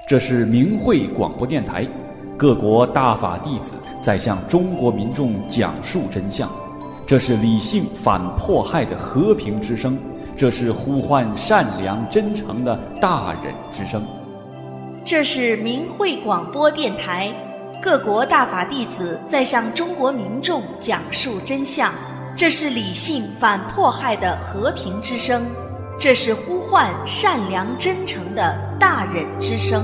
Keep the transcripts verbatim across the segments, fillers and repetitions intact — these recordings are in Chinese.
这是明慧广播电台，各国大法弟子在向中国民众讲述真相。这是理性反迫害的和平之声，这是呼唤善良真诚的大忍之声。 这是明慧广播电台，各国大法弟子在向中国民众讲述真相。这是理性反迫害的和平之声，这是呼唤善良真诚的大忍之声。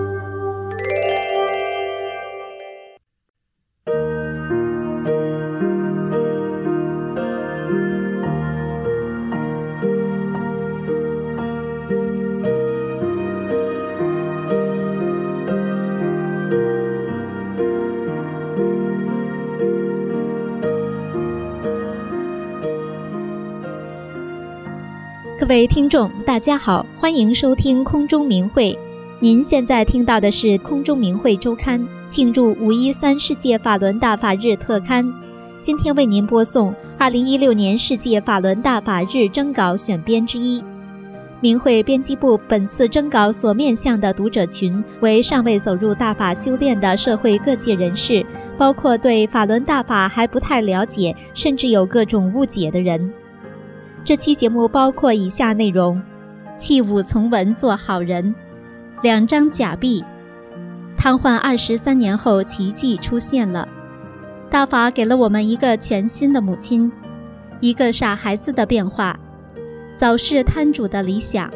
各位听众大家好，欢迎收听空中明慧。您现在听到的是空中明慧周刊庆祝五一三世界法轮大法日特刊。今天为您播送二零一六年世界法轮大法日征稿选编之一。明慧编辑部本次征稿所面向的读者群为尚未走入大法修炼的社会各界人士，包括对法轮大法还不太了解，甚至有各种误解的人。这期节目包括以下内容：弃武从文做好人，两张假币，瘫痪二十三年后奇迹出现了，大法给了我们一个全新的母亲，一个傻孩子的变化，早逝摊主的理想。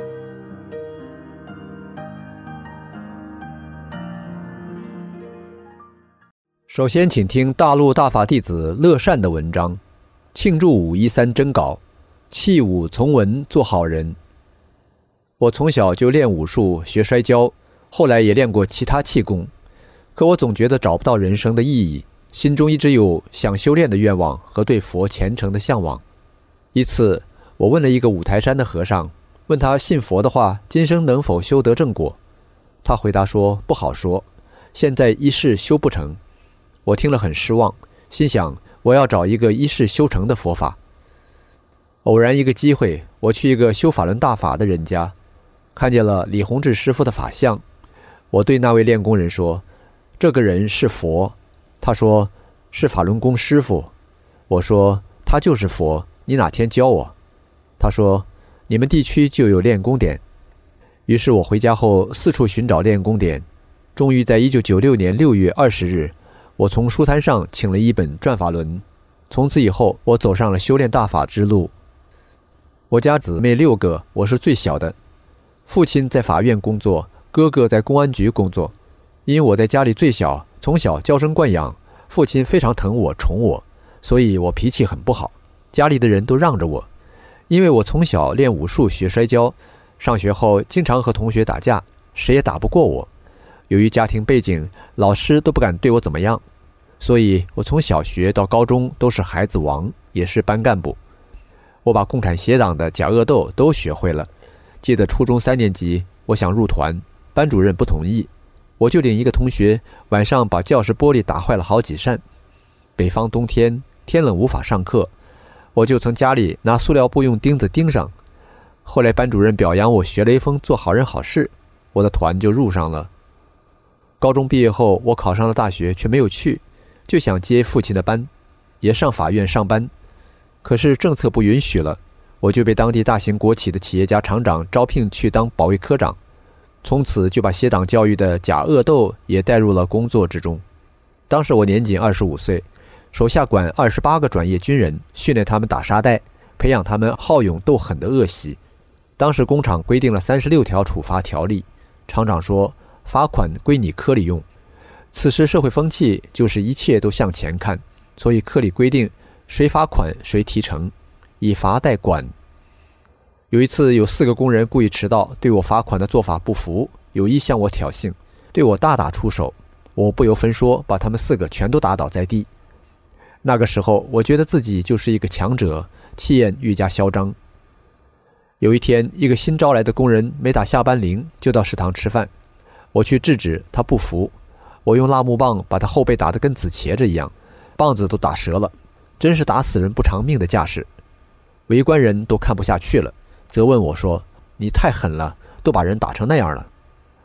首先请听大陆大法弟子乐善的文章，庆祝五一三征稿，弃武从文做好人。我从小就练武术学摔跤，后来也练过其他气功，可我总觉得找不到人生的意义，心中一直有想修炼的愿望和对佛虔诚的向往。一次我问了一个五台山的和尚，问他信佛的话今生能否修得正果，他回答说不好说，现在一世修不成。我听了很失望，心想我要找一个一世修成的佛法。偶然一个机会，我去一个修法轮大法的人家，看见了李洪志师傅的法相。我对那位练功人说，这个人是佛。他说是法轮功师傅。我说他就是佛，你哪天教我？他说你们地区就有练功点。于是我回家后四处寻找练功点，终于在一九九六年六月二十日，我从书摊上请了一本转法轮。从此以后，我走上了修炼大法之路。我家姊妹六个，我是最小的。父亲在法院工作，哥哥在公安局工作。因为我在家里最小，从小娇生惯养，父亲非常疼我宠我，所以我脾气很不好，家里的人都让着我。因为我从小练武术学摔跤，上学后经常和同学打架，谁也打不过我。由于家庭背景，老师都不敢对我怎么样，所以我从小学到高中都是孩子王，也是班干部。我把共产协党的假恶斗都学会了。记得初中三年级，我想入团，班主任不同意，我就领一个同学晚上把教室玻璃打坏了好几扇。北方冬天，天冷无法上课，我就从家里拿塑料布用钉子钉上。后来班主任表扬我学雷锋做好人好事，我的团就入上了。高中毕业后，我考上了大学，却没有去，就想接父亲的班，也上法院上班。可是政策不允许了，我就被当地大型国企的企业家厂长招聘去当保卫科长，从此就把协党教育的假恶斗也带入了工作之中。当时我年仅二十五岁，手下管二十八个转业军人，训练他们打沙袋，培养他们好勇斗狠的恶习。当时工厂规定了三十六条处罚条例，厂长说罚款归你科里用。此时社会风气就是一切都向前看，所以科里规定谁罚款谁提成，以罚代管。有一次有四个工人故意迟到，对我罚款的做法不服，有意向我挑衅，对我大打出手。我不由分说把他们四个全都打倒在地。那个时候我觉得自己就是一个强者，气焰愈加嚣张。有一天一个新招来的工人没打下班铃就到食堂吃饭，我去制止他不服，我用辣木棒把他后背打得跟紫茄子一样，棒子都打折了，真是打死人不偿命的架势。围观人都看不下去了，责问我说，你太狠了，都把人打成那样了。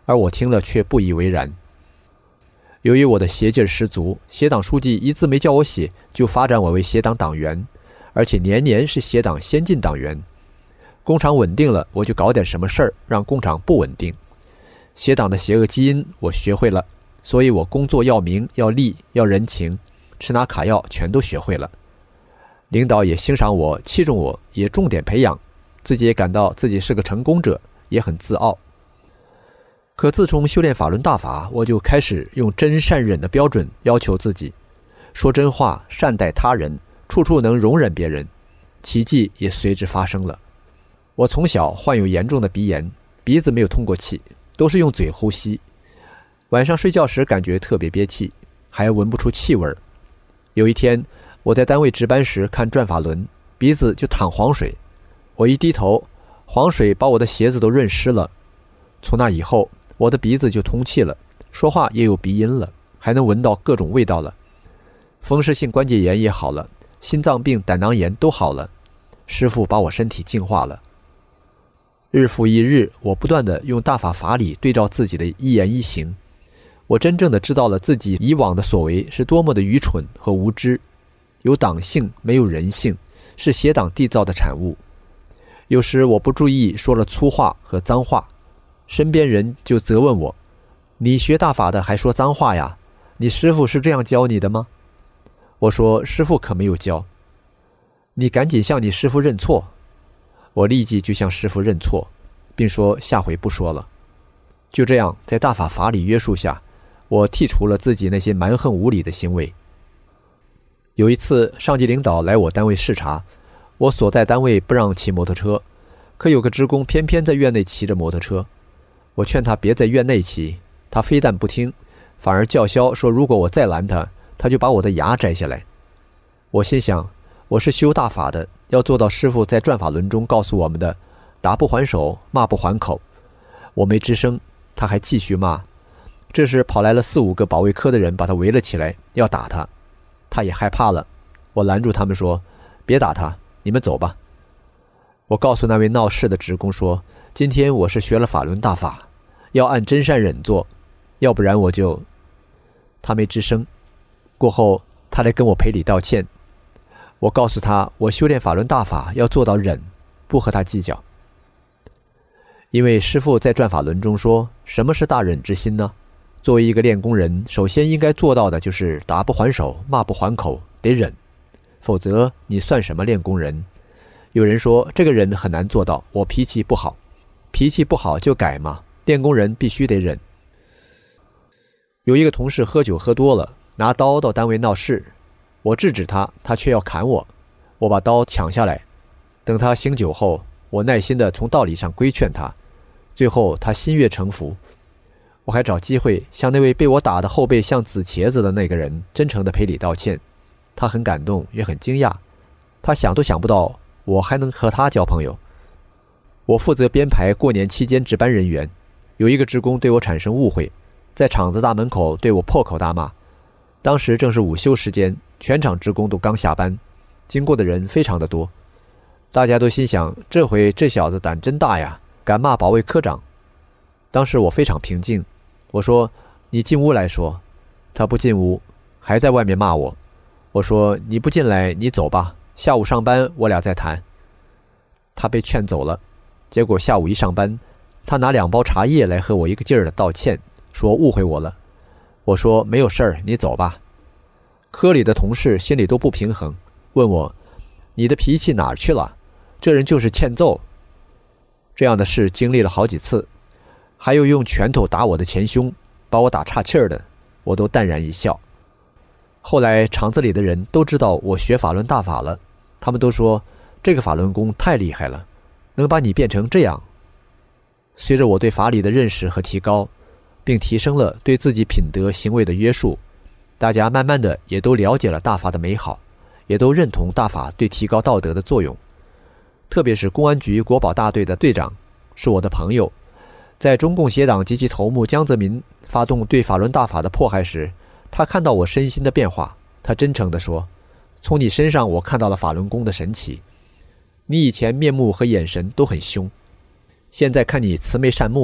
而我听了却不以为然。由于我的邪劲十足，协党书记一字没叫我写，就发展我为协党党员，而且年年是协党先进党员。工厂稳定了，我就搞点什么事儿让工厂不稳定。协党的邪恶基因我学会了，所以我工作要名要利要人情，吃拿卡要全都学会了。领导也欣赏我，器重我，也重点培养，自己也感到自己是个成功者，也很自傲。可自从修炼法轮大法，我就开始用真善忍的标准要求自己，说真话，善待他人，处处能容忍别人，奇迹也随之发生了。我从小患有严重的鼻炎，鼻子没有通过气，都是用嘴呼吸。晚上睡觉时感觉特别憋气，还闻不出气味。有一天我在单位值班时看转法轮，鼻子就淌黄水，我一低头，黄水把我的鞋子都润湿了。从那以后我的鼻子就通气了，说话也有鼻音了，还能闻到各种味道了。风湿性关节炎也好了，心脏病、胆囊炎都好了。师父把我身体净化了。日复一日，我不断地用大法法理对照自己的一言一行，我真正地知道了自己以往的所为是多么的愚蠢和无知，有党性没有人性，是邪党缔造的产物。有时我不注意说了粗话和脏话，身边人就责问我，你学大法的还说脏话呀？你师父是这样教你的吗？我说师父可没有教。你赶紧向你师父认错。我立即就向师父认错，并说下回不说了。就这样，在大法法理约束下，我剔除了自己那些蛮横无理的行为。有一次上级领导来我单位视察，我所在单位不让骑摩托车，可有个职工偏偏在院内骑着摩托车。我劝他别在院内骑，他非但不听，反而叫嚣说如果我再拦他，他就把我的牙摘下来。我心想，我是修大法的，要做到师父在转法轮中告诉我们的打不还手，骂不还口。我没吱声，他还继续骂。这时跑来了四五个保卫科的人把他围了起来，要打他。他也害怕了，我拦住他们说，别打他，你们走吧。我告诉那位闹事的职工说，今天我是学了法轮大法，要按真善忍做，要不然我就……他没吱声。过后他来跟我赔礼道歉，我告诉他，我修炼法轮大法要做到忍，不和他计较。因为师父在转法轮中说，什么是大忍之心呢？作为一个练功人，首先应该做到的就是打不还手，骂不还口，得忍，否则你算什么练功人？有人说这个忍很难做到，我脾气不好，脾气不好就改嘛，练功人必须得忍。有一个同事喝酒喝多了，拿刀到单位闹事，我制止他，他却要砍我，我把刀抢下来。等他醒酒后，我耐心地从道理上规劝他，最后他心悦诚服。我还找机会向那位被我打的后背像紫茄子的那个人真诚地赔礼道歉，他很感动，也很惊讶，他想都想不到我还能和他交朋友。我负责编排过年期间值班人员，有一个职工对我产生误会，在厂子大门口对我破口大骂。当时正是午休时间，全厂职工都刚下班，经过的人非常的多，大家都心想，这回这小子胆真大呀，敢骂保卫科长。当时我非常平静，我说你进屋来说。他不进屋，还在外面骂我。我说你不进来你走吧，下午上班我俩再谈。他被劝走了。结果下午一上班，他拿两包茶叶来和我一个劲儿的道歉，说误会我了。我说没有事儿，你走吧。科里的同事心里都不平衡，问我你的脾气哪儿去了？这人就是欠揍。这样的事经历了好几次，还有用拳头打我的前胸，把我打岔气儿的，我都淡然一笑。后来厂子里的人都知道我学法轮大法了，他们都说这个法轮功太厉害了，能把你变成这样。随着我对法理的认识和提高，并提升了对自己品德行为的约束，大家慢慢的也都了解了大法的美好，也都认同大法对提高道德的作用。特别是公安局国保大队的队长是我的朋友，在中共邪党及其头目江泽民发动对法轮大法的迫害时，他看到我身心的变化，他真诚地说，从你身上我看到了法轮功的神奇，你以前面目和眼神都很凶，现在看你慈眉善目的，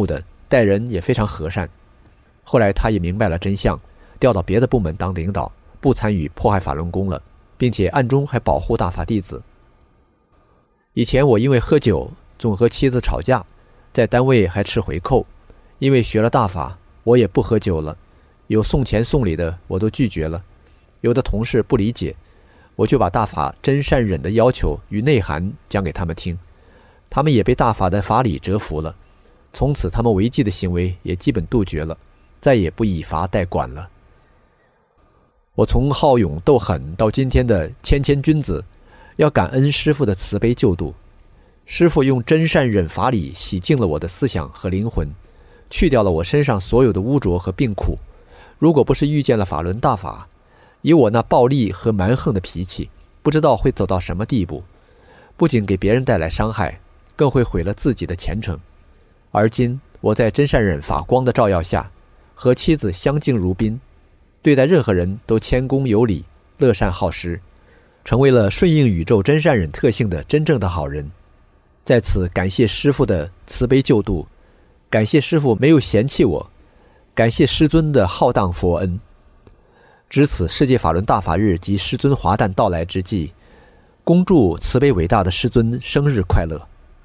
待人也非常和善。后来他也明白了真相，调到别的部门当领导，不参与迫害法轮功了，并且暗中还保护大法弟子。以前我因为喝酒总和妻子吵架，在单位还吃回扣，因为学了大法，我也不喝酒了，有送钱送礼的我都拒绝了。有的同事不理解，我就把大法真善忍的要求与内涵讲给他们听，他们也被大法的法理折服了，从此他们违纪的行为也基本杜绝了，再也不以罚代管了。我从好勇斗狠到今天的谦谦君子，要感恩师父的慈悲救度。师父用真善忍法理洗净了我的思想和灵魂，去掉了我身上所有的污浊和病苦。如果不是遇见了法轮大法，以我那暴力和蛮横的脾气，不知道会走到什么地步，不仅给别人带来伤害，更会毁了自己的前程。而今我在真善忍法光的照耀下，和妻子相敬如宾，对待任何人都谦恭有礼，乐善好施，成为了顺应宇宙真善忍特性的真正的好人。在此感谢师父的慈悲救度，感谢师父没有嫌弃我，感谢师尊的浩荡佛恩。值此世界法轮大法日及师尊华诞到来之际，恭祝慈悲伟大的师尊生日快乐。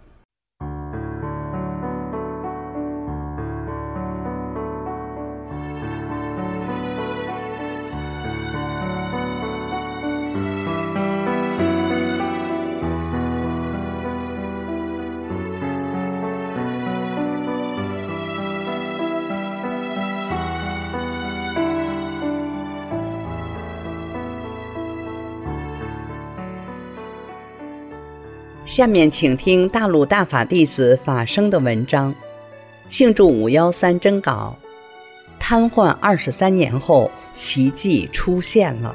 下面请听大陆大法弟子法生的文章，庆祝五幺三征稿。瘫痪二十三年后，奇迹出现了。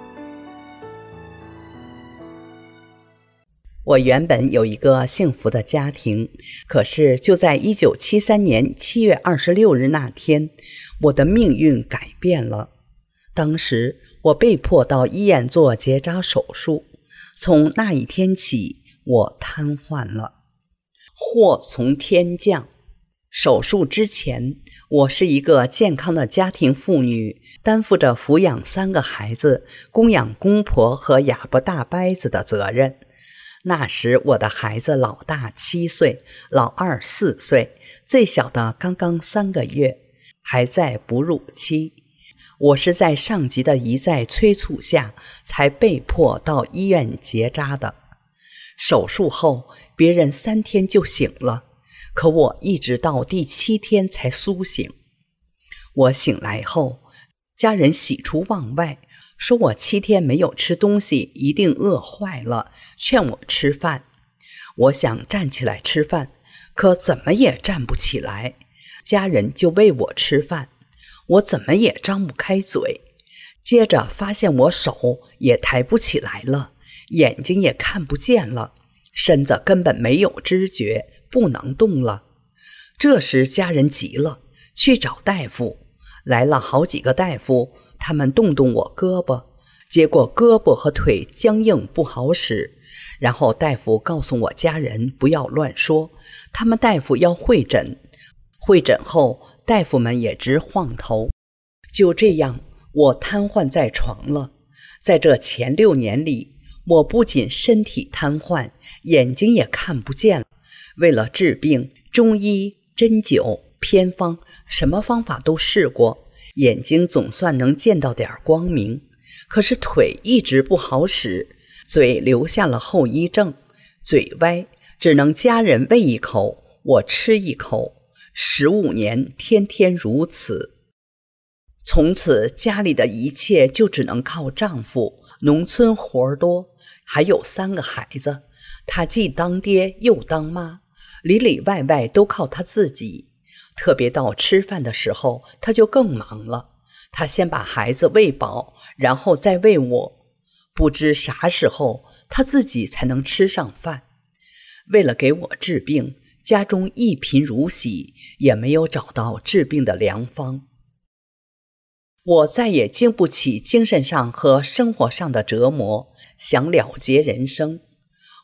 我原本有一个幸福的家庭，可是就在一九七三年七月二十六日那天，我的命运改变了。当时我被迫到医院做结扎手术，从那一天起，我瘫痪了，祸从天降。手术之前，我是一个健康的家庭妇女，担负着抚养三个孩子、供养公婆和哑巴大伯子的责任。那时我的孩子老大七岁，老二四岁，最小的刚刚三个月，还在哺乳期。我是在上级的一再催促下，才被迫到医院结扎的。手术后，别人三天就醒了，可我一直到第七天才苏醒。我醒来后，家人喜出望外，说我七天没有吃东西，一定饿坏了，劝我吃饭。我想站起来吃饭，可怎么也站不起来，家人就喂我吃饭，我怎么也张不开嘴。接着发现我手也抬不起来了，眼睛也看不见了，身子根本没有知觉，不能动了。这时家人急了，去找大夫，来了好几个大夫，他们动动我胳膊，结果胳膊和腿僵硬不好使。然后大夫告诉我家人不要乱说，他们大夫要会诊。会诊后，大夫们也直晃头。就这样，我瘫痪在床了。在这前六年里，我不仅身体瘫痪，眼睛也看不见了。为了治病，中医、针灸、偏方，什么方法都试过，眼睛总算能见到点光明。可是腿一直不好使，嘴留下了后遗症，嘴歪，只能家人喂一口，我吃一口。十五年，天天如此。从此家里的一切就只能靠丈夫，农村活多，还有三个孩子，他既当爹又当妈，里里外外都靠他自己。特别到吃饭的时候，他就更忙了，他先把孩子喂饱，然后再喂我，不知啥时候他自己才能吃上饭。为了给我治病，家中一贫如洗，也没有找到治病的良方。我再也经不起精神上和生活上的折磨，想了结人生。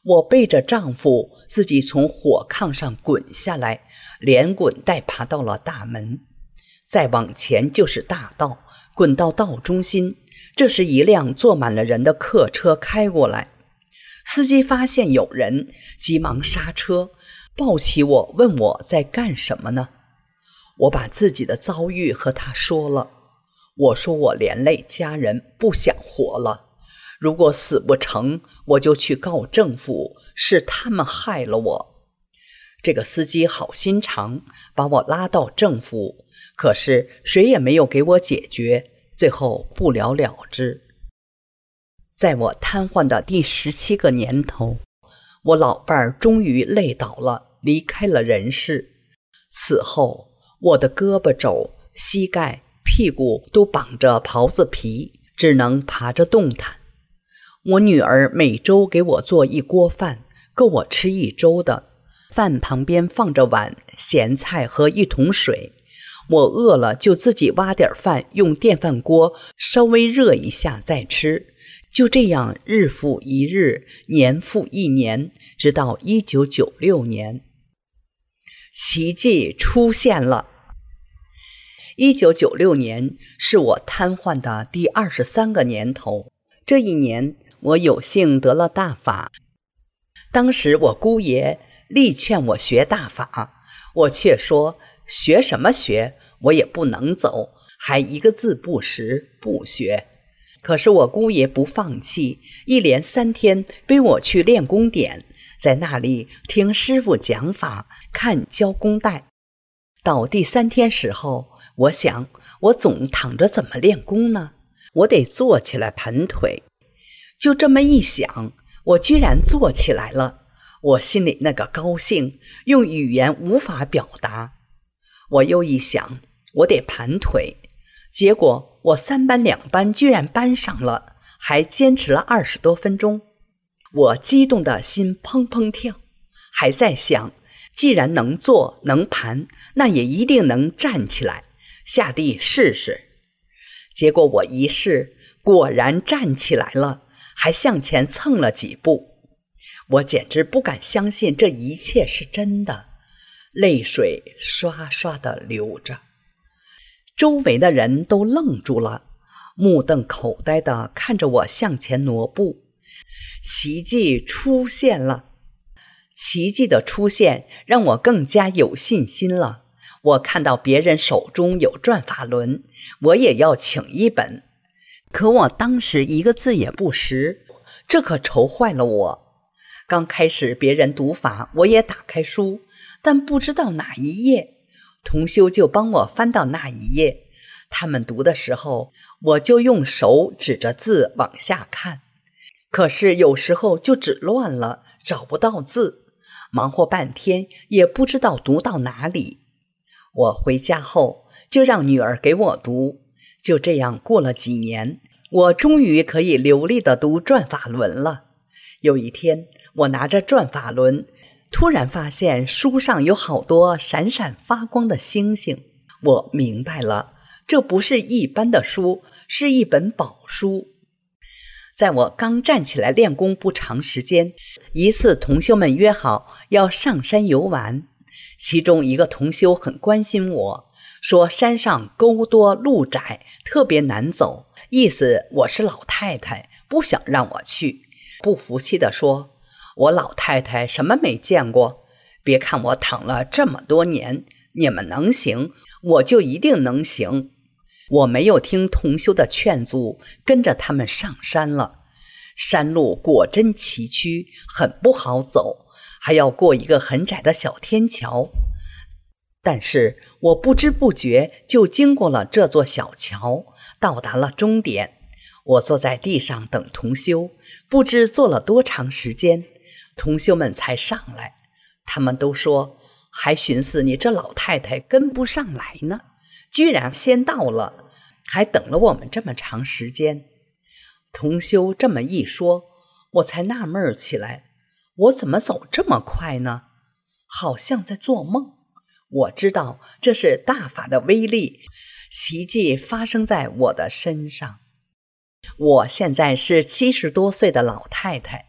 我背着丈夫自己从火炕上滚下来，连滚带爬到了大门。再往前就是大道，滚到道中心，这时一辆坐满了人的客车开过来，司机发现有人，急忙刹车，抱起我问我在干什么呢？我把自己的遭遇和他说了，我说我连累家人，不想活了，如果死不成，我就去告政府，是他们害了我。这个司机好心肠，把我拉到政府，可是谁也没有给我解决，最后不了了之。在我瘫痪的第十七个年头，我老伴儿终于累倒了，离开了人世。此后，我的胳膊肘、膝盖、屁股都绑着袍子皮，只能爬着动弹。我女儿每周给我做一锅饭，够我吃一周的。饭旁边放着碗、咸菜和一桶水，我饿了就自己挖点饭，用电饭锅稍微热一下再吃。就这样日复一日，年复一年，直到一九九六年，奇迹出现了。一九九六年是我瘫痪的第二十三个年头，这一年我有幸得了大法。当时我姑爷力劝我学大法，我却说学什么学，我也不能走，还一个字不识，不学。可是我姑爷不放弃，一连三天背我去练功点，在那里听师傅讲法，看交功带。到第三天时候，我想我总躺着怎么练功呢？我得坐起来盘腿。就这么一想，我居然坐起来了。我心里那个高兴，用语言无法表达。我又一想，我得盘腿，结果我三班两班居然搬上了，还坚持了二十多分钟。我激动的心砰砰跳，还在想，既然能坐能盘，那也一定能站起来，下地试试。结果我一试，果然站起来了，还向前蹭了几步。我简直不敢相信这一切是真的，泪水刷刷地流着。周围的人都愣住了，目瞪口呆地看着我向前挪步。奇迹出现了，奇迹的出现让我更加有信心了。我看到别人手中有转法轮，我也要请一本。可我当时一个字也不识，这可愁坏了我。刚开始别人读法，我也打开书，但不知道哪一页，同修就帮我翻到那一页。他们读的时候，我就用手指着字往下看，可是有时候就指乱了，找不到字，忙活半天也不知道读到哪里。我回家后就让女儿给我读，就这样过了几年，我终于可以流利地读转法轮了。有一天，我拿着转法轮，突然发现书上有好多闪闪发光的星星。我明白了，这不是一般的书，是一本宝书。在我刚站起来练功不长时间，一次同修们约好要上山游玩，其中一个同修很关心我，说山上沟多路窄，特别难走，意思我是老太太，不想让我去。不服气地说，我老太太什么没见过，别看我躺了这么多年，你们能行，我就一定能行。我没有听同修的劝阻，跟着他们上山了。山路果真崎岖，很不好走，还要过一个很窄的小天桥。但是我不知不觉就经过了这座小桥，到达了终点。我坐在地上等同修，不知坐了多长时间，同修们才上来。他们都说，还寻思你这老太太跟不上来呢，居然先到了，还等了我们这么长时间。同修这么一说，我才纳闷起来，我怎么走这么快呢？好像在做梦。我知道这是大法的威力，奇迹发生在我的身上。我现在是七十多岁的老太太，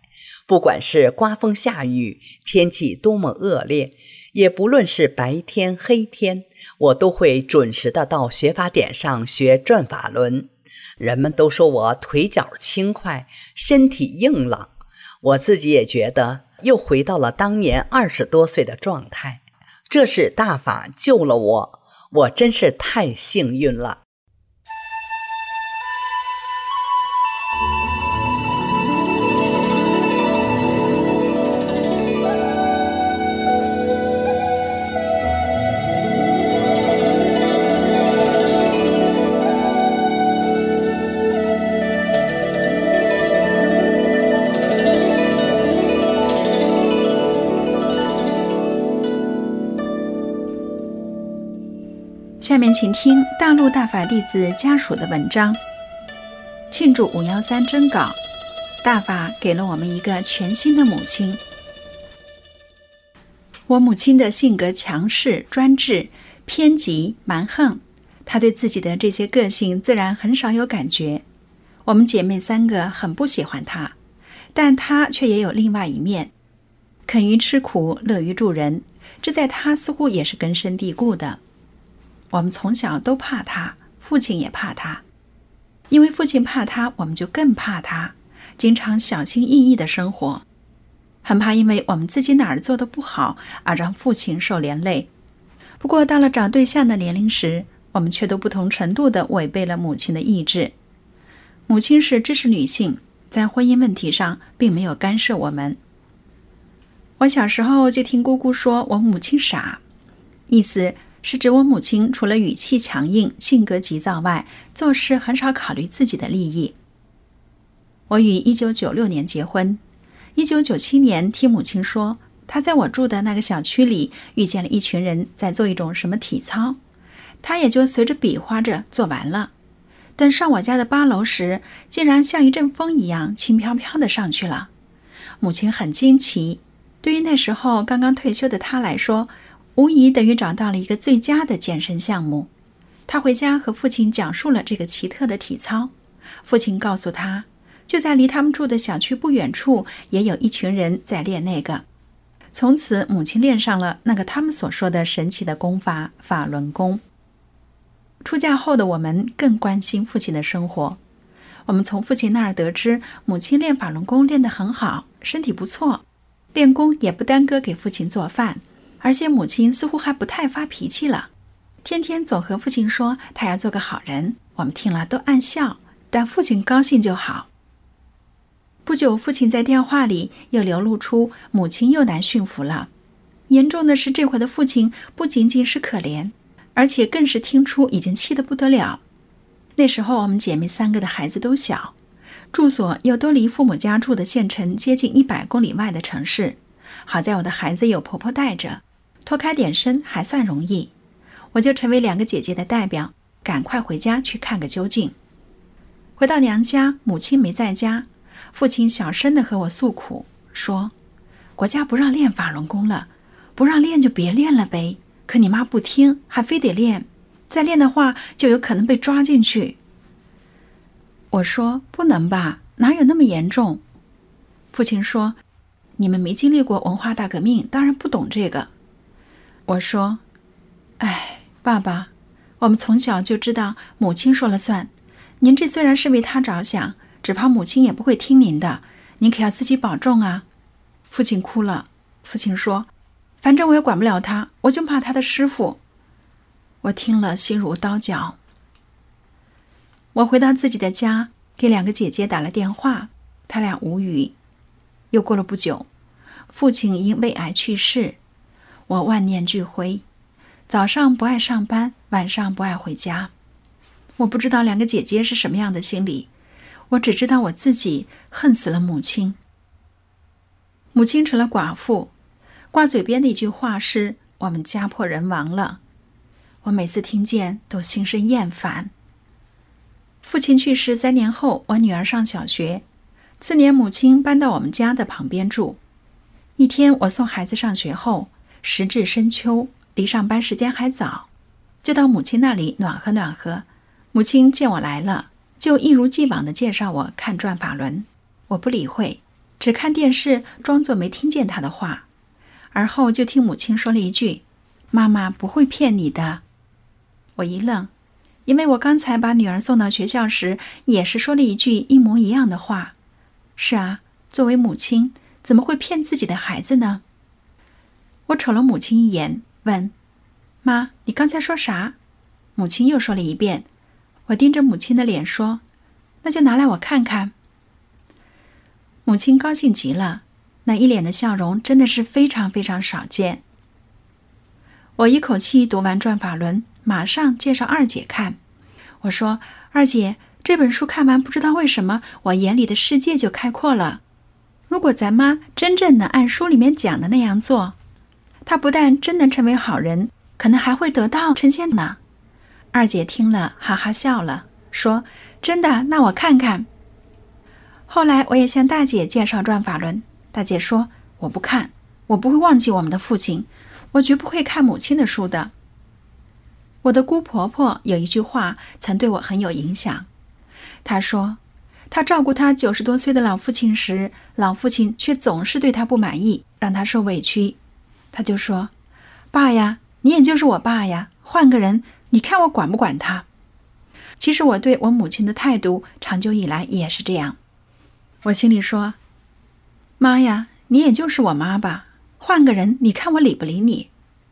不管是刮风下雨，天气多么恶劣，也不论是白天黑天，我都会准时的到学法点上学转法轮。人们都说我腿脚轻快，身体硬朗，我自己也觉得又回到了当年二十多岁的状态。这是大法救了我，我真是太幸运了。 下面请听大陆大法弟子家属的文章，庆祝五幺三征稿。大法给了我们一个全新的母亲。我母亲的性格强势、专制、偏激、蛮横，她对自己的这些个性自然很少有感觉。我们姐妹三个很不喜欢她，但她却也有另外一面，肯于吃苦，乐于助人，这在她似乎也是根深蒂固的。我们从小都怕他，父亲也怕他，因为父亲怕他，我们就更怕他，经常小心翼翼的生活，很怕因为我们自己哪儿做得不好而让父亲受连累。不过到了找对象的年龄时，我们却都不同程度地违背了母亲的意志。母亲是知识女性，在婚姻问题上并没有干涉我们。我小时候就听姑姑说我母亲傻，意思是指我母亲除了语气强硬、性格急躁外，做事很少考虑自己的利益。我于一九九六年结婚，一九九七年听母亲说，她在我住的那个小区里遇见了一群人在做一种什么体操，她也就随着比划着做完了。等上我家的八楼时，竟然像一阵风一样轻飘飘地上去了。母亲很惊奇，对于那时候刚刚退休的她来说，无疑等于找到了一个最佳的健身项目。他回家和父亲讲述了这个奇特的体操，父亲告诉他，就在离他们住的小区不远处也有一群人在练那个。从此母亲练上了那个他们所说的神奇的功法法轮功。出嫁后的我们更关心父亲的生活，我们从父亲那儿得知，母亲练法轮功练得很好，身体不错，练功也不耽搁给父亲做饭，而且母亲似乎还不太发脾气了，天天总和父亲说她要做个好人，我们听了都暗笑，但父亲高兴就好。不久，父亲在电话里又流露出母亲又难驯服了。严重的是，这回的父亲不仅仅是可怜，而且更是听出已经气得不得了。那时候我们姐妹三个的孩子都小，住所又都离父母家住的县城接近一百公里外的城市，好在我的孩子有婆婆带着，脱开点身还算容易，我就成为两个姐姐的代表，赶快回家去看个究竟。回到娘家，母亲没在家，父亲小声地和我诉苦，说国家不让练法轮功了，不让练就别练了呗，可你妈不听，还非得练，再练的话就有可能被抓进去。我说不能吧，哪有那么严重？父亲说你们没经历过文化大革命，当然不懂这个。我说哎，爸爸，我们从小就知道母亲说了算，您这虽然是为她着想，只怕母亲也不会听您的，您可要自己保重啊。父亲哭了，父亲说反正我也管不了他，我就怕他的师傅。我听了心如刀绞。我回到自己的家，给两个姐姐打了电话，她俩无语。又过了不久，父亲因胃癌去世，我万念俱灰，早上不爱上班，晚上不爱回家。我不知道两个姐姐是什么样的心理，我只知道我自己恨死了母亲。母亲成了寡妇，挂嘴边的一句话是我们家破人亡了，我每次听见都心生厌烦。父亲去世三年后，我女儿上小学，次年母亲搬到我们家的旁边住。一天我送孩子上学后，时至深秋，离上班时间还早，就到母亲那里暖和暖和。母亲见我来了，就一如既往地介绍我看转法轮。我不理会， 只看电视，装作没听见他的话。而后就听母亲说了一句：“妈妈不会骗你的。”我一愣，因为我刚才把女儿送到学校时，也是说了一句一模一样的话。是啊，作为母亲，怎么会骗自己的孩子呢？我瞅了母亲一眼，问：“妈，你刚才说啥？”母亲又说了一遍。我盯着母亲的脸说：“那就拿来我看看。”母亲高兴极了，那一脸的笑容真的是非常非常少见。我一口气读完转法轮，马上介绍二姐看。我说：“二姐，这本书看完，不知道为什么我眼里的世界就开阔了。如果咱妈真正能按书里面讲的那样做，她不但真能成为好人，可能还会得到称羡呢。”二姐听了哈哈笑了，说：“真的？那我看看。”后来我也向大姐介绍转法轮，大姐说：“我不看，我不会忘记我们的父亲，我绝不会看母亲的书的。”我的姑婆婆有一句话曾对我很有影响，她说她照顾她九十多岁的老父亲时，老父亲却总是对她不满意，让她受委屈。她就说：“爸呀，你也就是我爸呀，换个人，你看我管不管他？”其实我对我母亲的态度长久以来也是这样。我心里说：“妈呀，你也就是我妈吧，换个人，你看我理不理你？”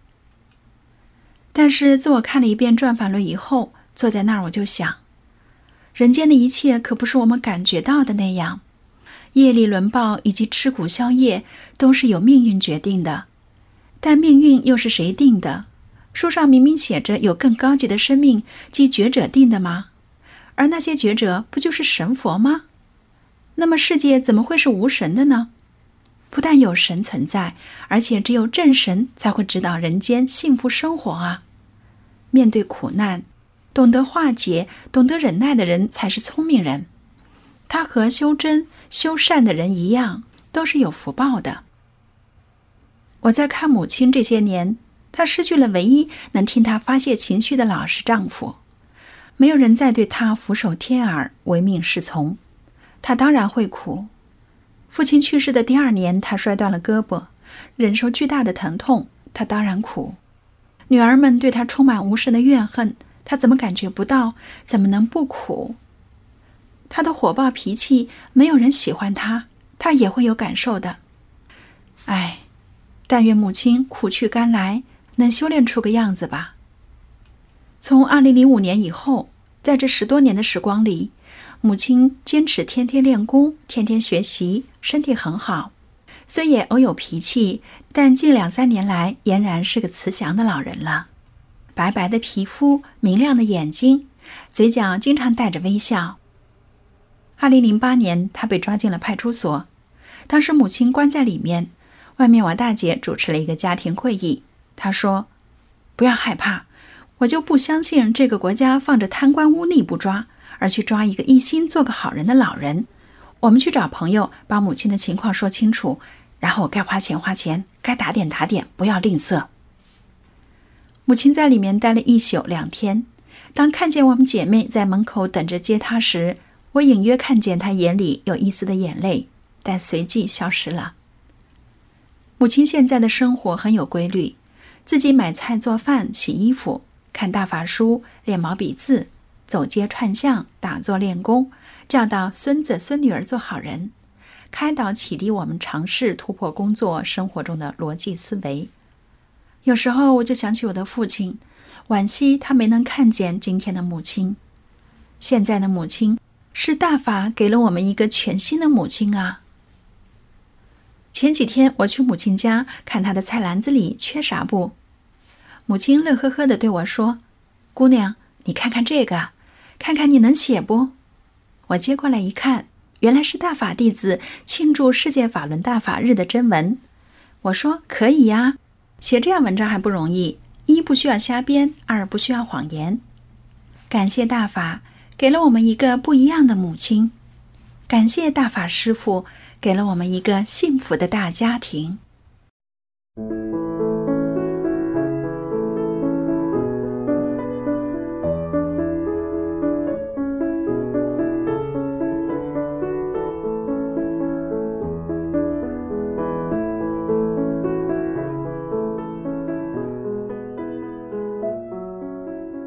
但是自我看了一遍转法轮以后，坐在那儿我就想，人间的一切可不是我们感觉到的那样，业力轮报以及吃苦消业都是由命运决定的，但命运又是谁定的？书上明明写着有更高级的生命即觉者定的吗？而那些觉者不就是神佛吗？那么世界怎么会是无神的呢？不但有神存在，而且只有正神才会指导人间幸福生活啊！面对苦难，懂得化解、懂得忍耐的人才是聪明人。他和修真、修善的人一样，都是有福报的。我在看母亲这些年，她失去了唯一能听她发泄情绪的老实丈夫，没有人再对她俯首帖耳、唯命是从，她当然会苦。父亲去世的第二年，她摔断了胳膊，忍受巨大的疼痛，她当然苦。女儿们对她充满无声的怨恨，她怎么感觉不到？怎么能不苦？她的火爆脾气，没有人喜欢她，她也会有感受的。唉，但愿母亲苦去甘来，能修炼出个样子吧。从二零零五年以后，在这十多年的时光里，母亲坚持天天练功，天天学习，身体很好。虽也偶有脾气，但近两三年来俨然是个慈祥的老人了。白白的皮肤，明亮的眼睛，嘴角经常带着微笑。二零零八年，他被抓进了派出所，当时母亲关在里面，外面我大姐主持了一个家庭会议。她说：“不要害怕，我就不相信这个国家放着贪官污吏不抓，而去抓一个一心做个好人的老人。我们去找朋友，把母亲的情况说清楚，然后该花钱花钱，该打点打点，不要吝啬。”母亲在里面待了一宿两天，当看见我们姐妹在门口等着接她时，我隐约看见她眼里有一丝的眼泪，但随即消失了。母亲现在的生活很有规律，自己买菜做饭洗衣服，看大法书练毛笔字，走街串巷打坐练功，教导孙子孙女儿做好人，开导启迪我们尝试突破工作生活中的逻辑思维。有时候我就想起我的父亲，惋惜他没能看见今天的母亲。现在的母亲是大法给了我们一个全新的母亲啊。前几天我去母亲家看她的菜篮子里缺啥不？母亲乐呵呵地对我说：“姑娘，你看看这个，看看你能写不？”我接过来一看，原来是大法弟子庆祝世界法轮大法日的征文。我说：“可以呀，写这样文章还不容易，一不需要瞎编，二不需要谎言。”感谢大法给了我们一个不一样的母亲，感谢大法师父给了我们一个幸福的大家庭。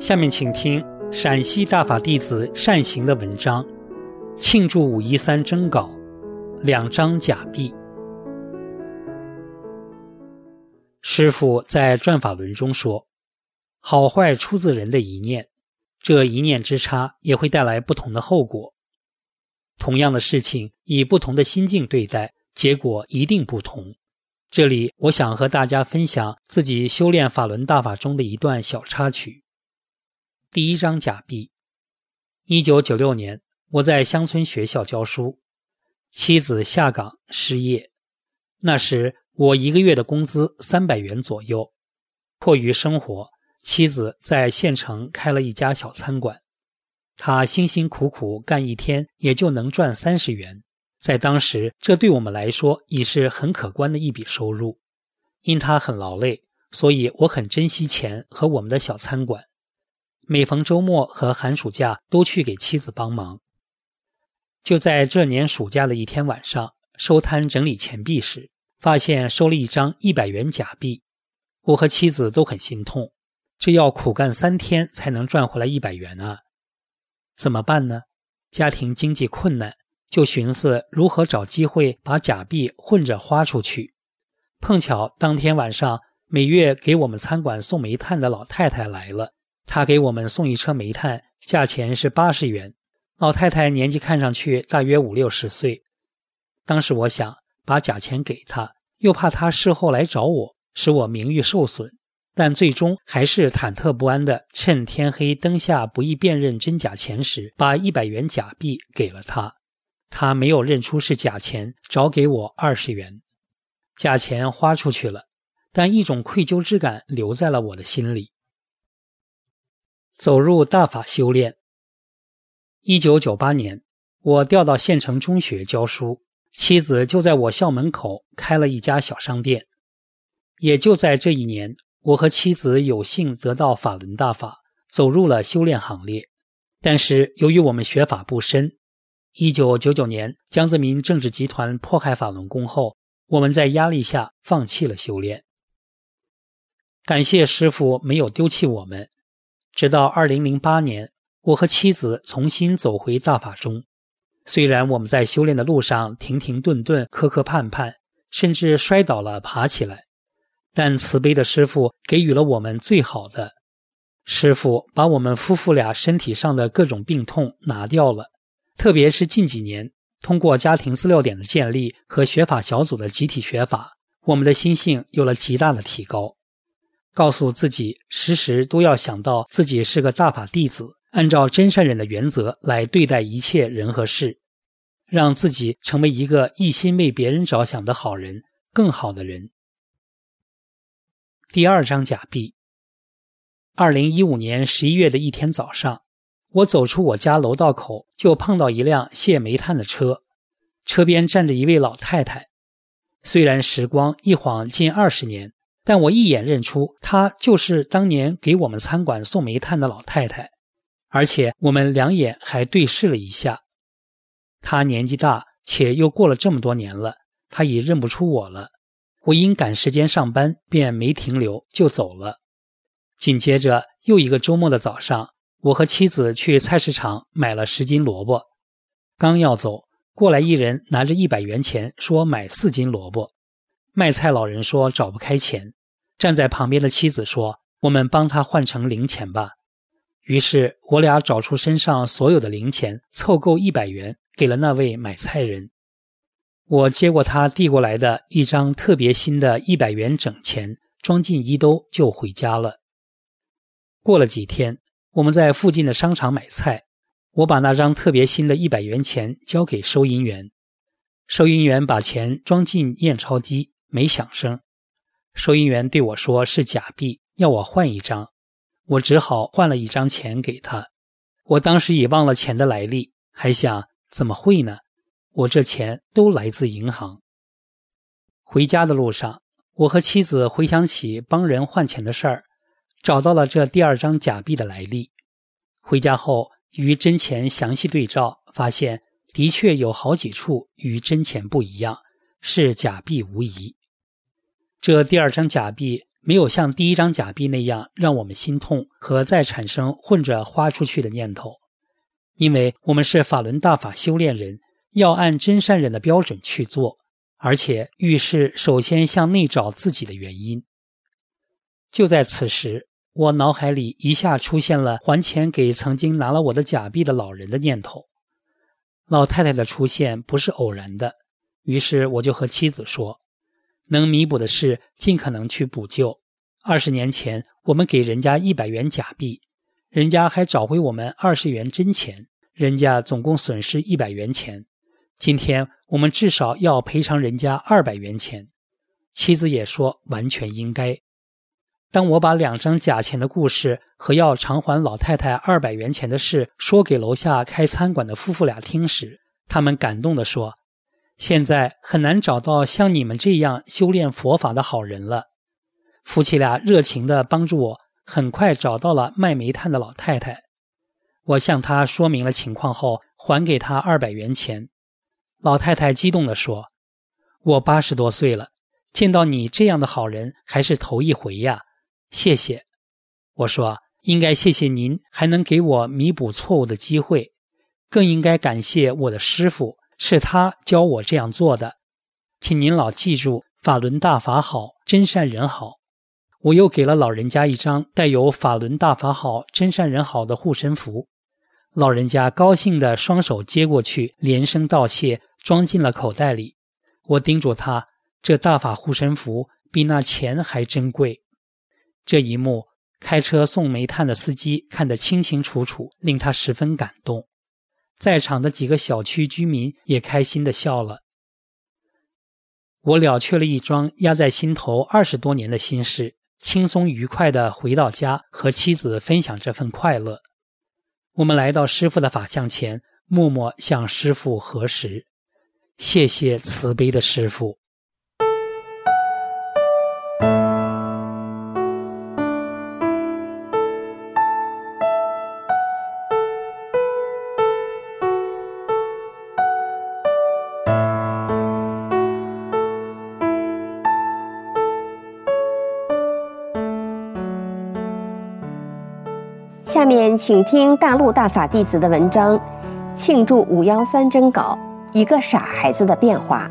下面请听陕西大法弟子善行的文章，庆祝五一三征稿，两张假币。师父在转法轮中说，好坏出自人的一念，这一念之差也会带来不同的后果。同样的事情，以不同的心境对待，结果一定不同。这里我想和大家分享自己修炼法轮大法中的一段小插曲。第一张假币。一九九六年，我在乡村学校教书，妻子下岗失业。那时我一个月的工资三百元左右，迫于生活，妻子在县城开了一家小餐馆。她辛辛苦苦干一天也就能赚三十元，在当时这对我们来说已是很可观的一笔收入。因她很劳累，所以我很珍惜钱和我们的小餐馆。每逢周末和寒暑假都去给妻子帮忙。就在这年暑假的一天晚上，收摊整理钱币时，发现收了一张一百元假币。我和妻子都很心痛，这要苦干三天才能赚回来一百元啊！怎么办呢？家庭经济困难，就寻思如何找机会把假币混着花出去。碰巧当天晚上，每月给我们餐馆送煤炭的老太太来了。他给我们送一车煤炭，价钱是八十元。老太太年纪看上去大约五六十岁。当时我想把假钱给她，又怕她事后来找我，使我名誉受损，但最终还是忐忑不安地趁天黑灯下不易辨认真假钱时，把一百元假币给了她。她没有认出是假钱，找给我二十元。假钱花出去了，但一种愧疚之感留在了我的心里。走入大法修炼。一九九八年，我调到县城中学教书，妻子就在我校门口开了一家小商店。也就在这一年，我和妻子有幸得到法轮大法，走入了修炼行列。但是由于我们学法不深，一九九九年江泽民政治集团迫害法轮功后，我们在压力下放弃了修炼。感谢师父没有丢弃我们。直到二零零八年，我和妻子重新走回大法中。虽然我们在修炼的路上停停顿顿、磕磕绊绊，甚至摔倒了爬起来，但慈悲的师父给予了我们最好的。师父把我们夫妇俩身体上的各种病痛拿掉了，特别是近几年，通过家庭资料点的建立和学法小组的集体学法，我们的心性有了极大的提高。告诉自己时时都要想到自己是个大法弟子，按照真善忍的原则来对待一切人和事，让自己成为一个一心为别人着想的好人，更好的人。第二张假币。二零一五年十一月的一天早上，我走出我家楼道口，就碰到一辆卸煤炭的车，车边站着一位老太太。虽然时光一晃近二十年，但我一眼认出她就是当年给我们餐馆送煤炭的老太太，而且我们两眼还对视了一下。她年纪大，且又过了这么多年了，她已认不出我了。我因赶时间上班，便没停留就走了。紧接着又一个周末的早上，我和妻子去菜市场买了十斤萝卜。刚要走，过来一人拿着一百元钱，说买四斤萝卜。卖菜老人说找不开钱，站在旁边的妻子说，我们帮他换成零钱吧。于是我俩找出身上所有的零钱，凑够一百元，给了那位买菜人。我接过他递过来的一张特别新的一百元整钱，装进衣兜就回家了。过了几天，我们在附近的商场买菜，我把那张特别新的一百元钱交给收银员。收银员把钱装进验钞机，没响声。收银员对我说是假币，要我换一张。我只好换了一张钱给他。我当时已忘了钱的来历，还想怎么会呢？我这钱都来自银行。回家的路上，我和妻子回想起帮人换钱的事儿，找到了这第二张假币的来历。回家后与真钱详细对照，发现的确有好几处与真钱不一样，是假币无疑。这第二张假币没有像第一张假币那样让我们心痛和再产生混着花出去的念头。因为我们是法轮大法修炼人，要按真善忍的标准去做，而且遇事首先向内找自己的原因。就在此时，我脑海里一下出现了还钱给曾经拿了我的假币的老人的念头。老太太的出现不是偶然的，于是我就和妻子说，能弥补的事尽可能去补救。二十年前我们给人家一百元假币，人家还找回我们二十元真钱，人家总共损失一百元钱。今天我们至少要赔偿人家二百元钱。妻子也说完全应该。当我把两张假钱的故事和要偿还老太太二百元钱的事说给楼下开餐馆的夫妇俩听时，他们感动地说，现在很难找到像你们这样修炼佛法的好人了。夫妻俩热情地帮助我，很快找到了卖煤炭的老太太。我向她说明了情况后，还给她二百元钱。老太太激动地说，我八十多岁了，见到你这样的好人还是头一回呀，谢谢。我说，应该谢谢您还能给我弥补错误的机会，更应该感谢我的师父，是他教我这样做的。请您老记住，法轮大法好，真善人好。我又给了老人家一张带有法轮大法好，真善人好的护身符。老人家高兴地双手接过去，连声道谢，装进了口袋里。我叮嘱他，这大法护身符比那钱还珍贵。这一幕，开车送煤炭的司机看得清清楚楚，令他十分感动。在场的几个小区居民也开心地笑了。我了却了一桩压在心头二十多年的心事，轻松愉快地回到家，和妻子分享这份快乐。我们来到师父的法像前，默默向师父合十，谢谢慈悲的师父。 下面请听大陆大法弟子的文章，庆祝五幺三征稿，一个傻孩子的变化。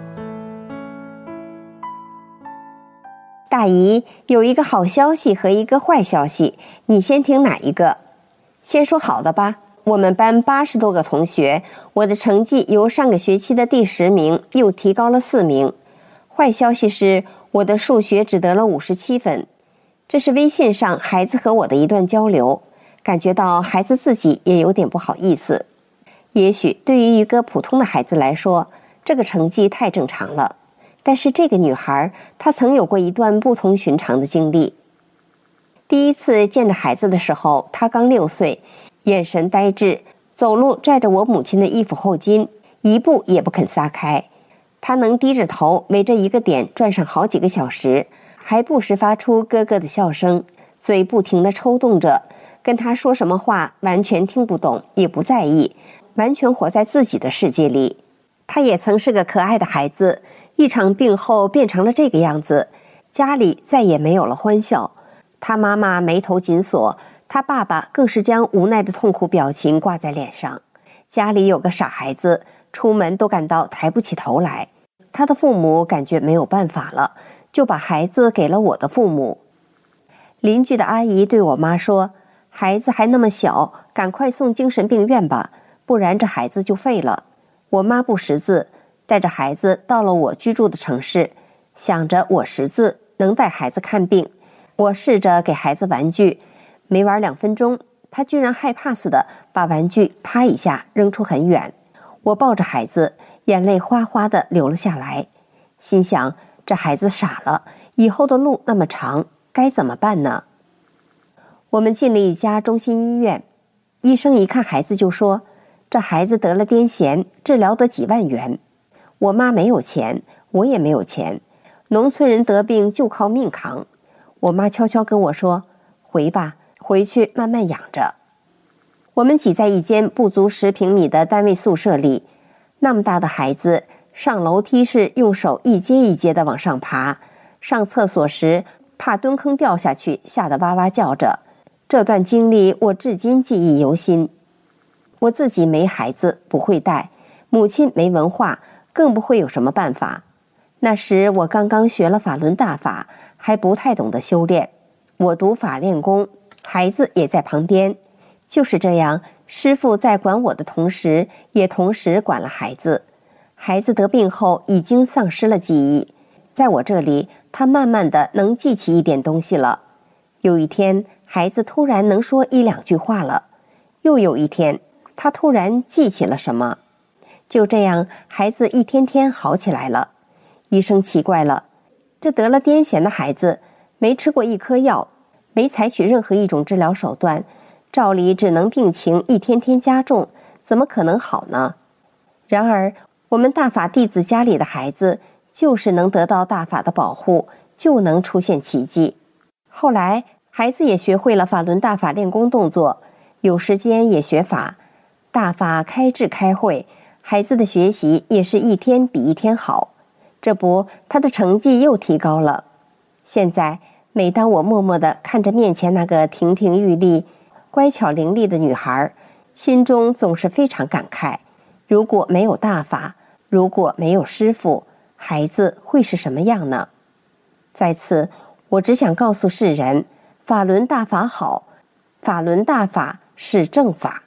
大姨，有一个好消息和一个坏消息，你先听哪一个？先说好的吧。我们班八十多个同学，我的成绩由上个学期的第十名又提高了四名。坏消息是我的数学只得了五十七分。这是微信上孩子和我的一段交流。感觉到孩子自己也有点不好意思。也许对于一个普通的孩子来说，这个成绩太正常了。但是这个女孩，她曾有过一段不同寻常的经历。第一次见着孩子的时候，她刚六岁，眼神呆滞，走路拽着我母亲的衣服后襟，一步也不肯撒开。她能低着头围着一个点转上好几个小时，还不时发出咯咯的笑声，嘴不停地抽动着。跟他说什么话完全听不懂，也不在意，完全活在自己的世界里。他也曾是个可爱的孩子，一场病后变成了这个样子，家里再也没有了欢笑。他妈妈眉头紧锁，他爸爸更是将无奈的痛苦表情挂在脸上。家里有个傻孩子，出门都感到抬不起头来。他的父母感觉没有办法了，就把孩子给了我的父母。邻居的阿姨对我妈说，孩子还那么小，赶快送精神病院吧，不然这孩子就废了。我妈不识字，带着孩子到了我居住的城市，想着我识字能带孩子看病。我试着给孩子玩具，没玩两分钟，他居然害怕似的把玩具啪一下扔出很远。我抱着孩子，眼泪哗哗地流了下来，心想这孩子傻了，以后的路那么长，该怎么办呢？我们进了一家中心医院，医生一看孩子就说，这孩子得了癫痫，治疗得几万元。我妈没有钱，我也没有钱，农村人得病就靠命扛。我妈悄悄跟我说，回吧，回去慢慢养着。我们挤在一间不足十平米的单位宿舍里，那么大的孩子，上楼梯是用手一阶一阶地往上爬，上厕所时怕蹲坑掉下去，吓得哇哇叫着。这段经历我至今记忆犹新。我自己没孩子，不会带，母亲没文化，更不会有什么办法。那时我刚刚学了法轮大法，还不太懂得修炼。我读法练功，孩子也在旁边。就是这样，师父在管我的同时，也同时管了孩子。孩子得病后已经丧失了记忆，在我这里，他慢慢的能记起一点东西了。有一天，孩子突然能说一两句话了。又有一天，他突然记起了什么。就这样，孩子一天天好起来了。医生奇怪了，这得了癫痫的孩子，没吃过一颗药，没采取任何一种治疗手段，照理只能病情一天天加重，怎么可能好呢？然而，我们大法弟子家里的孩子，就是能得到大法的保护，就能出现奇迹。后来，孩子也学会了法轮大法练功动作，有时间也学法。大法开智开会，孩子的学习也是一天比一天好。这不，他的成绩又提高了。现在，每当我默默地看着面前那个亭亭玉立、乖巧伶俐的女孩，心中总是非常感慨。如果没有大法，如果没有师父，孩子会是什么样呢？在此，我只想告诉世人，法轮大法好，法轮大法是正法。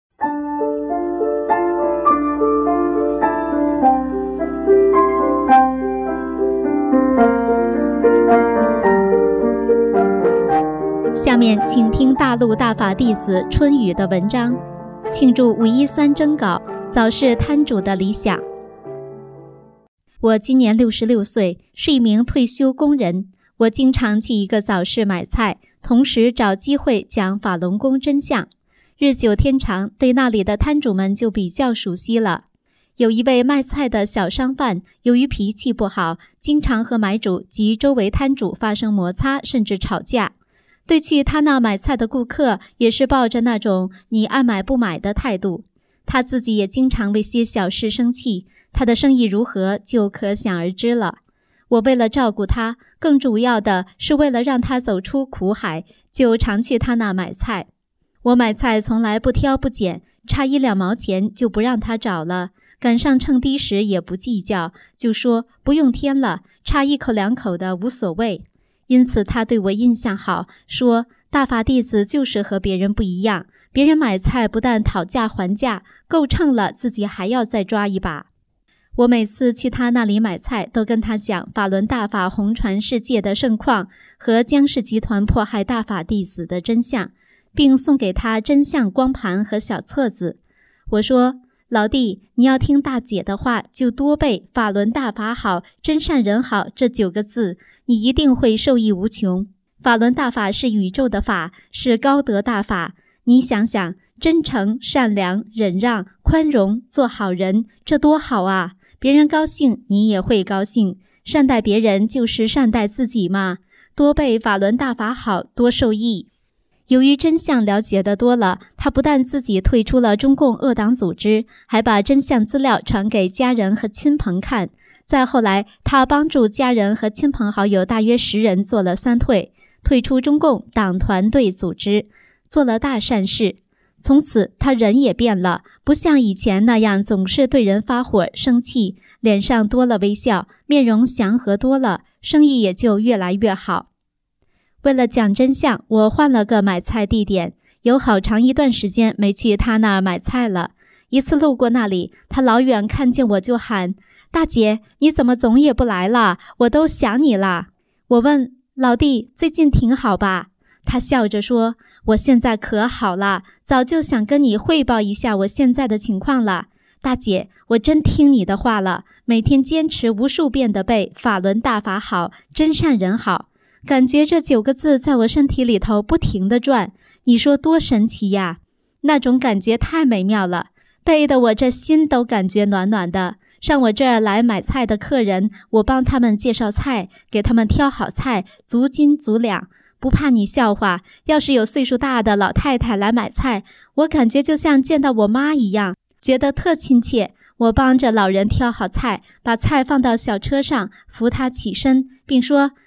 下面请听大陆大法弟子春雨的文章，庆祝五一三征稿，早是摊主的理想。我今年六十六岁，是一名退休工人。我经常去一个早市买菜，同时找机会讲法轮功真相。日久天长，对那里的摊主们就比较熟悉了。有一位卖菜的小商贩，由于脾气不好，经常和买主及周围摊主发生摩擦，甚至吵架。对去他那买菜的顾客，也是抱着那种你爱买不买的态度。他自己也经常为些小事生气，他的生意如何就可想而知了。我为了照顾他，更主要的是为了让他走出苦海，就常去他那买菜。我买菜从来不挑不拣，差一两毛钱就不让他找了，赶上称低时也不计较，就说不用添了，差一口两口的无所谓。因此他对我印象好，说大法弟子就是和别人不一样，别人买菜不但讨价还价，够称了自己还要再抓一把。我每次去他那里买菜，都跟他讲法轮大法红传世界的盛况和江氏集团迫害大法弟子的真相，并送给他真相光盘和小册子。我说，老弟，你要听大姐的话，就多背法轮大法好，真善人好这九个字，你一定会受益无穷。法轮大法是宇宙的法，是高德大法。你想想，真诚、善良、忍让、宽容，做好人，这多好啊！别人高兴，你也会高兴。善待别人就是善待自己嘛。多背法轮大法好，多受益。由于真相了解的多了，他不但自己退出了中共恶党组织，还把真相资料传给家人和亲朋看。再后来，他帮助家人和亲朋好友大约十人做了三退，退出中共党团队组织，做了大善事。从此他人也变了，不像以前那样总是对人发火生气，脸上多了微笑，面容祥和多了，生意也就越来越好。为了讲真相，我换了个买菜地点，有好长一段时间没去他那儿买菜了。一次路过那里，他老远看见我就喊，大姐，你怎么总也不来了？我都想你了。我问，老弟，最近挺好吧？他笑着说，我现在可好了，早就想跟你汇报一下我现在的情况了。大姐，我真听你的话了，每天坚持无数遍的背法轮大法好，真善人好，感觉这九个字在我身体里头不停地转，你说多神奇呀！那种感觉太美妙了，背得我这心都感觉暖暖的。上我这儿来买菜的客人，我帮他们介绍菜，给他们挑好菜，足斤足两。不怕你笑话，要是有岁数大的老太太来买菜，我感觉就像见到我妈一样，觉得特亲切。我帮着老人挑好菜，把菜放到小车上，扶她起身，并说，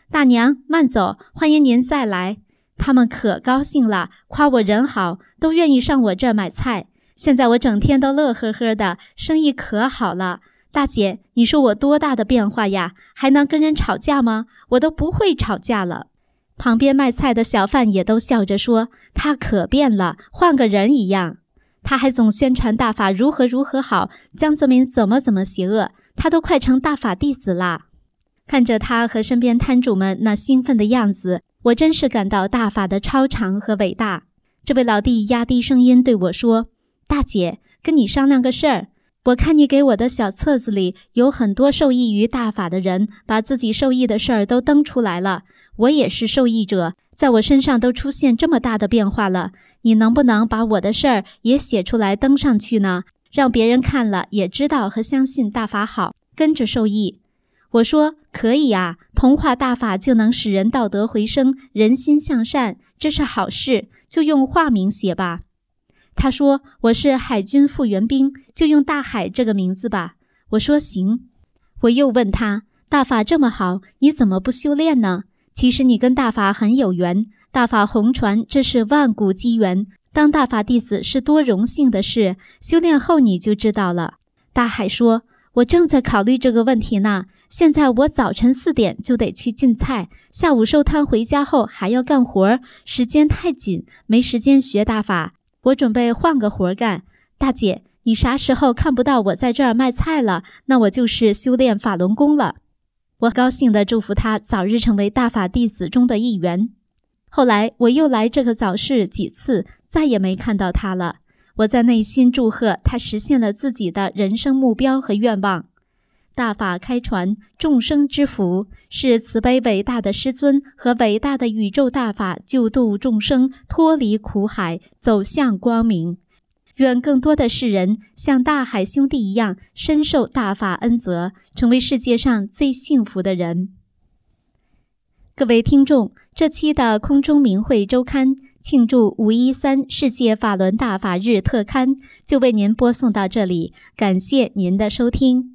大娘慢走，欢迎您再来。他们可高兴了，夸我人好，都愿意上我这儿买菜。现在我整天都乐呵呵的，生意可好了。大姐，你说我多大的变化呀？还能跟人吵架吗？我都不会吵架了。旁边卖菜的小贩也都笑着说，他可变了，换个人一样。他还总宣传大法如何如何好，江泽民怎么怎么邪恶，他都快成大法弟子啦。看着他和身边摊主们那兴奋的样子，我真是感到大法的超常和伟大。这位老弟压低声音对我说，大姐，跟你商量个事儿。我看你给我的小册子里有很多受益于大法的人，把自己受益的事儿都登出来了。我也是受益者，在我身上都出现这么大的变化了，你能不能把我的事儿也写出来登上去呢？让别人看了也知道和相信大法好，跟着受益。我说可以啊，同化大法就能使人道德回升，人心向善，这是好事，就用化名写吧。他说我是海军复员兵，就用大海这个名字吧。我说行。我又问他，大法这么好，你怎么不修炼呢？其实你跟大法很有缘，大法红传，这是万古机缘，当大法弟子是多荣幸的事，修炼后你就知道了。大海说，我正在考虑这个问题呢，现在我早晨四点就得去进菜，下午收摊回家后还要干活，时间太紧，没时间学大法，我准备换个活干。大姐，你啥时候看不到我在这儿卖菜了，那我就是修炼法轮功了。我高兴地祝福他早日成为大法弟子中的一员。后来我又来这个早市几次，再也没看到他了。我在内心祝贺他实现了自己的人生目标和愿望。大法开传，众生之福，是慈悲伟大的师尊和伟大的宇宙大法救度众生脱离苦海，走向光明。愿更多的世人像大海兄弟一样深受大法恩泽，成为世界上最幸福的人。各位听众，这期的空中明慧周刊庆祝五一三世界法轮大法日特刊就为您播送到这里，感谢您的收听。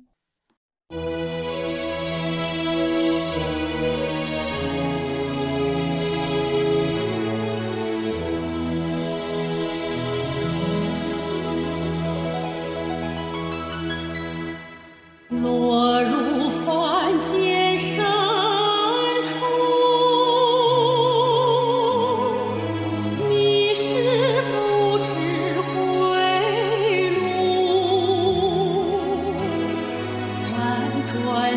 落入凡间深处，迷失不知归路，辗转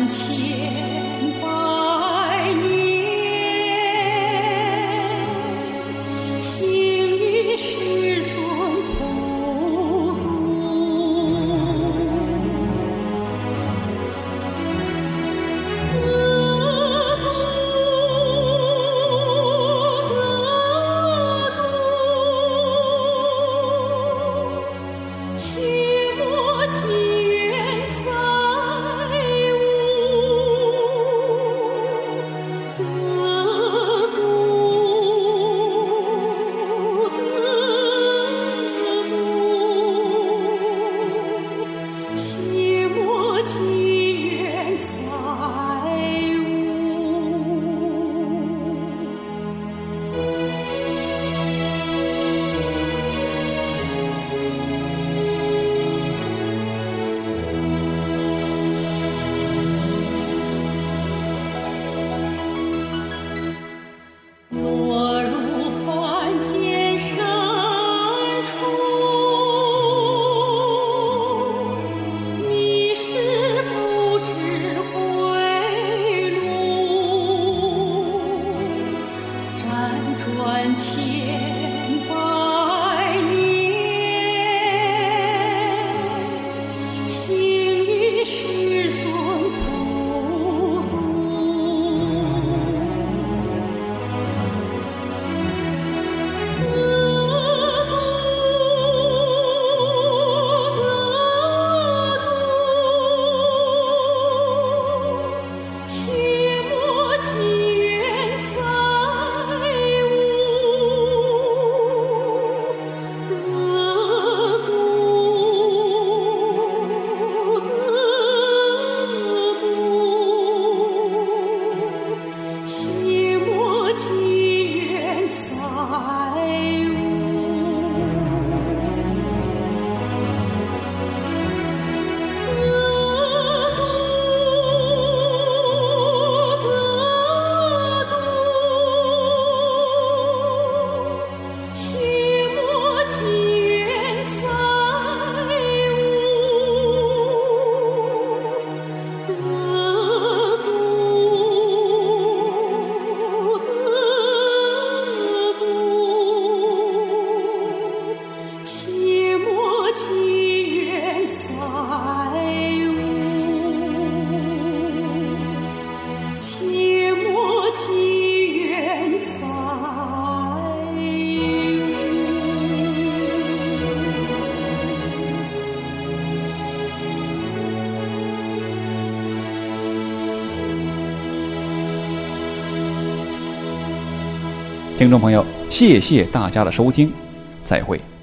听众朋友，谢谢大家的收听，再会。